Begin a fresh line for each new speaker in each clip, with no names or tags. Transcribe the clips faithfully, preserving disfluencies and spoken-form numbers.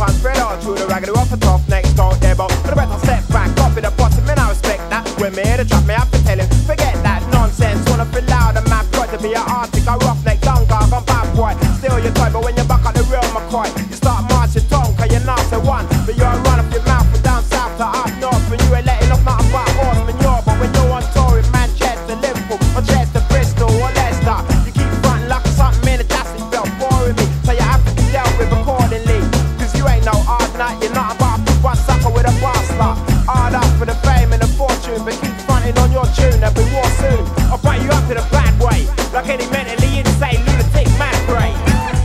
can't spread out through the raggedy off the top next don't there, but the better step back, copy the bottom, and I respect that. When me here to trap me, I have to tell him, forget that nonsense. Wanna feel loud and mad, got to be an arctic, a roughneck, dung gog, I'm bad boy. Steal your toy, but when you're back at the real McCoy, you start marching tongue, cause you're not the one. But you're a run off your mouth from down south to up north, and you ain't letting off nothing but horse manure. But when you're on tour in Manchester, Liverpool, or Chester, Bristol, or Leicester, you keep fronting like something in a plastic belt, boring me, so you have to be dealt with accordingly. Cause you ain't no hard nut, you're not about to one sucker with a bar slot. Hard up for the fame and the fortune, but keep fronting on your tune, there'll be war soon. I'll bite you up in a bad way, like any mentally insane lunatic mad brain.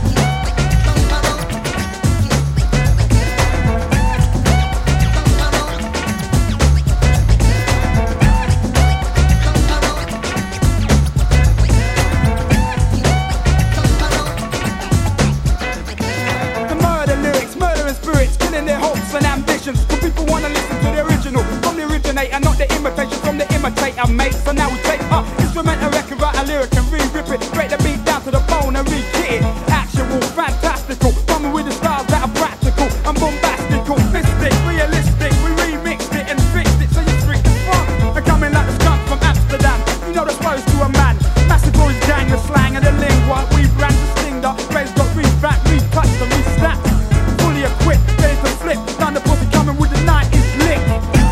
And not the imitation from the imitator, mate. So now we take up instrumental record, write a lyric and re-rip it, break the beat down to the bone and re-kit it. Actual, fantastical, coming with the styles that are practical and bombastical, mystic, realistic. We remixed it and fixed it so you freak the fun. They're coming like the skunk from Amsterdam. You know they're close to a man. Massive boys gang, the slang and the lingua. We brand the stinger, Ray's got revamped, retouched and re-stacked. Fully equipped, ready to flip. Down the pussy coming with the nineties lick.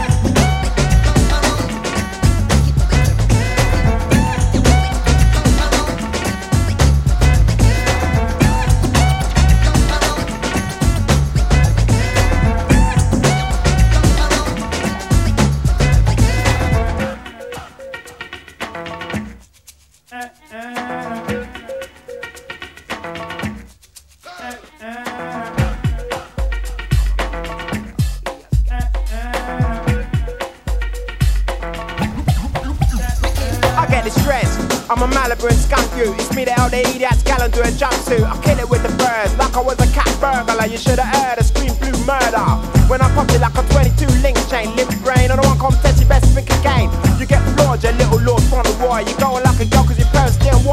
I'm a Malibu and skunk you. It's me, the L D E, that's gal into a jumpsuit. I kill it with the birds like I was a cat burglar. You should have heard a scream blue murder when I popped it like a twenty-two link chain. Limp brain on the one contest, you best think again. You get floored, you little lord from the war. You going like a girl cause your parents still